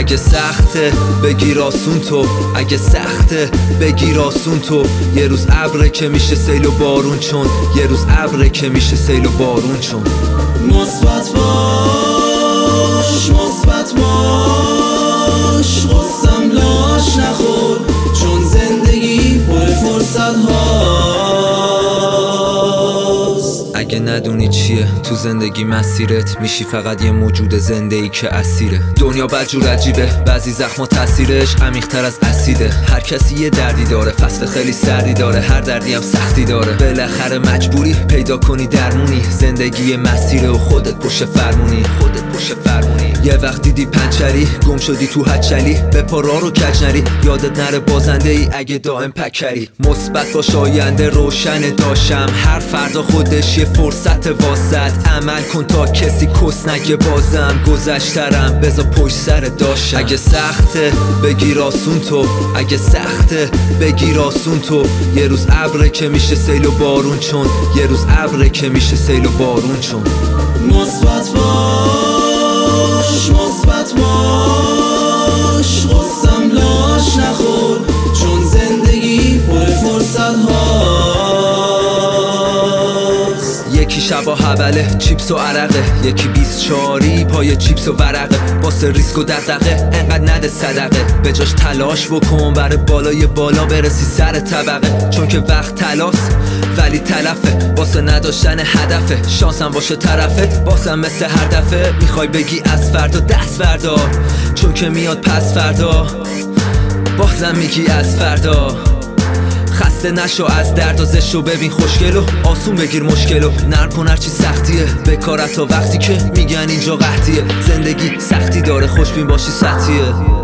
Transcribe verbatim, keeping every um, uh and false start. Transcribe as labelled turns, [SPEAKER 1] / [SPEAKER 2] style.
[SPEAKER 1] اگه سخته بگیر آسون تو، اگه سخته بگیر آسون تو. یه روز ابره که میشه سیل و بارون چون، یه روز ابره که میشه سیل و بارون چون.
[SPEAKER 2] مثبت باش مثبت باش، غصم لاش نخور چون زندگی پر فرصت هاست.
[SPEAKER 1] اگه ندونی چیه تو زندگی مسیرت، میشی فقط یه موجود زنده ای که اسیره. دنیا بدجور عجیبه، بعضی زخم و تاثیرش عمیق‌تر از اسیده. هر کسی یه دردی داره، فصل خیلی سردی داره، هر دردی هم سختی داره. بالاخره مجبوری پیدا کنی درمونی، زندگی مسیره و خودت پشت فرمونی، خودت پشت فرمونی. یه وقت دیدی پنچری، گم شدی تو هچلی، به پارا رو کج نری، یادت نره بازنده ای اگه دائم پکری. مثبت باش آینده روشن داشم، هر فردا خودش یه فرصت واسط. عمل کن تا کسی کس نگه بازم، گذشترم بذار پشت سر داشتم. اگه سخته بگیر آسون تو، اگه سخته بگیر آسون تو. یه روز ابره که میشه سیل و بارون چون، یه روز ابره که میشه سیل و بارون چون.
[SPEAKER 2] مثبت باش مثبت باش، غصم لاش نخور چون زندگی پر فرصت هاست.
[SPEAKER 1] یکی شبا حوله چیپس و عرقه، یکی بیست چاری پای چیپس و ورقه. واسه ریسک و دغدغه انقدر نده صدقه، به جاش تلاش بکن بره بالای بالا برسی سر طبقه. چون که وقت تلاست ولی تلفه، واسه نداشتن هدفه. شانسم باشه طرفت، بازم مثل هر دفعه میخوای بگی از فردا دست فردا، چون که میاد پس فردا بازم میگی از فردا. خسته نشو از درد و زشت و ببین خوشگلو، آسون بگیر مشکلو، نرم کن هرچی سختیه. بکارت تا وقتی که میگن اینجا قحطیه، زندگی سختی داره خوشبین باشی سطحیه.